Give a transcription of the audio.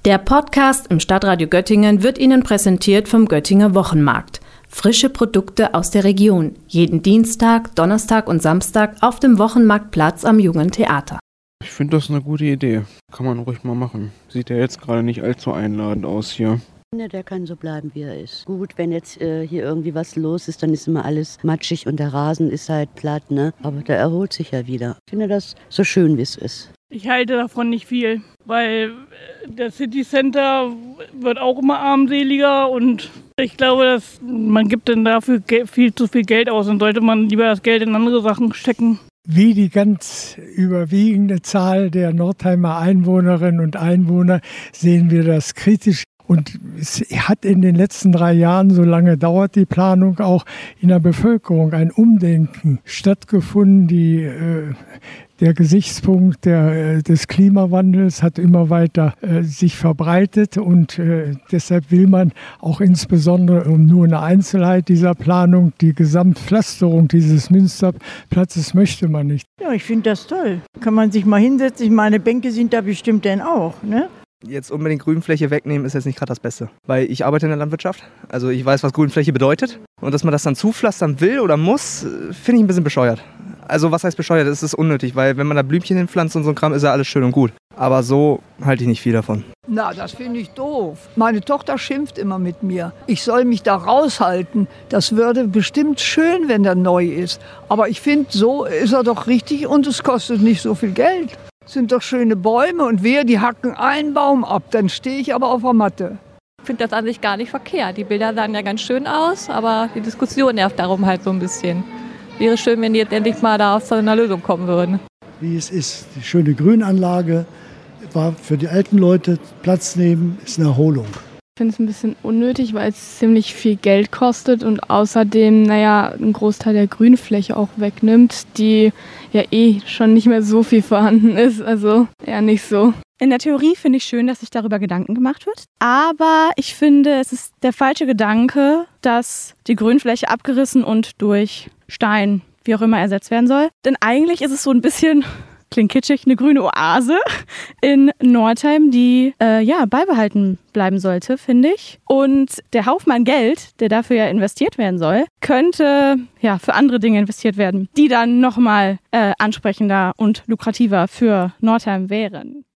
Der Podcast im Stadtradio Göttingen wird Ihnen präsentiert vom Göttinger Wochenmarkt. Frische Produkte aus der Region. Jeden Dienstag, Donnerstag und Samstag auf dem Wochenmarktplatz am Jungen Theater. Ich finde das eine gute Idee. Kann man ruhig mal machen. Sieht ja jetzt gerade nicht allzu einladend aus hier. Ja, der kann so bleiben, wie er ist. Gut, wenn jetzt hier irgendwie was los ist, dann ist immer alles matschig und der Rasen ist halt platt, ne? Aber der erholt sich ja wieder. Ich finde das so schön, wie es ist. Ich halte davon nicht viel, weil der City Center wird auch immer armseliger und ich glaube, man gibt dann dafür viel zu viel Geld aus und sollte man lieber das Geld in andere Sachen stecken. Wie die ganz überwiegende Zahl der Nordheimer Einwohnerinnen und Einwohner sehen wir das kritisch. Und es hat in den letzten 3 Jahren, so lange dauert die Planung, auch in der Bevölkerung ein Umdenken stattgefunden. Der Gesichtspunkt des Klimawandels hat immer weiter sich verbreitet und deshalb will man auch insbesondere, um nur eine Einzelheit dieser Planung, die Gesamtpflasterung dieses Münsterplatzes möchte man nicht. Ja, ich finde das toll. Kann man sich mal hinsetzen. Ich meine, Bänke sind da bestimmt dann auch, ne? Jetzt unbedingt Grünfläche wegnehmen ist jetzt nicht gerade das Beste. Weil ich arbeite in der Landwirtschaft, also ich weiß, was Grünfläche bedeutet. Und dass man das dann zupflastern will oder muss, finde ich ein bisschen bescheuert. Also was heißt bescheuert? Es ist unnötig, weil wenn man da Blümchen hinpflanzt und so ein Kram, ist ja alles schön und gut. Aber so halte ich nicht viel davon. Na, das finde ich doof. Meine Tochter schimpft immer mit mir. Ich soll mich da raushalten. Das würde bestimmt schön, wenn der neu ist. Aber ich finde, so ist er doch richtig und es kostet nicht so viel Geld. Es sind doch schöne Bäume und die hacken einen Baum ab. Dann stehe ich aber auf der Matte. Ich finde das an sich gar nicht verkehrt. Die Bilder sahen ja ganz schön aus, aber die Diskussion nervt darum halt so ein bisschen. Wäre schön, wenn die jetzt endlich mal da zu einer Lösung kommen würden. Wie es ist, die schöne Grünanlage war für die alten Leute Platz nehmen, ist eine Erholung. Ich finde es ein bisschen unnötig, weil es ziemlich viel Geld kostet und außerdem, einen Großteil der Grünfläche auch wegnimmt, die ja schon nicht mehr so viel vorhanden ist, also eher nicht so. In der Theorie finde ich schön, dass sich darüber Gedanken gemacht wird, aber ich finde, es ist der falsche Gedanke, dass die Grünfläche abgerissen und durch Stein, wie auch immer, ersetzt werden soll. Denn eigentlich ist es so ein bisschen, klingt kitschig, eine grüne Oase in Nordheim, die beibehalten bleiben sollte, finde ich. Und der Haufen an Geld, der dafür ja investiert werden soll, könnte für andere Dinge investiert werden, die dann nochmal ansprechender und lukrativer für Nordheim wären.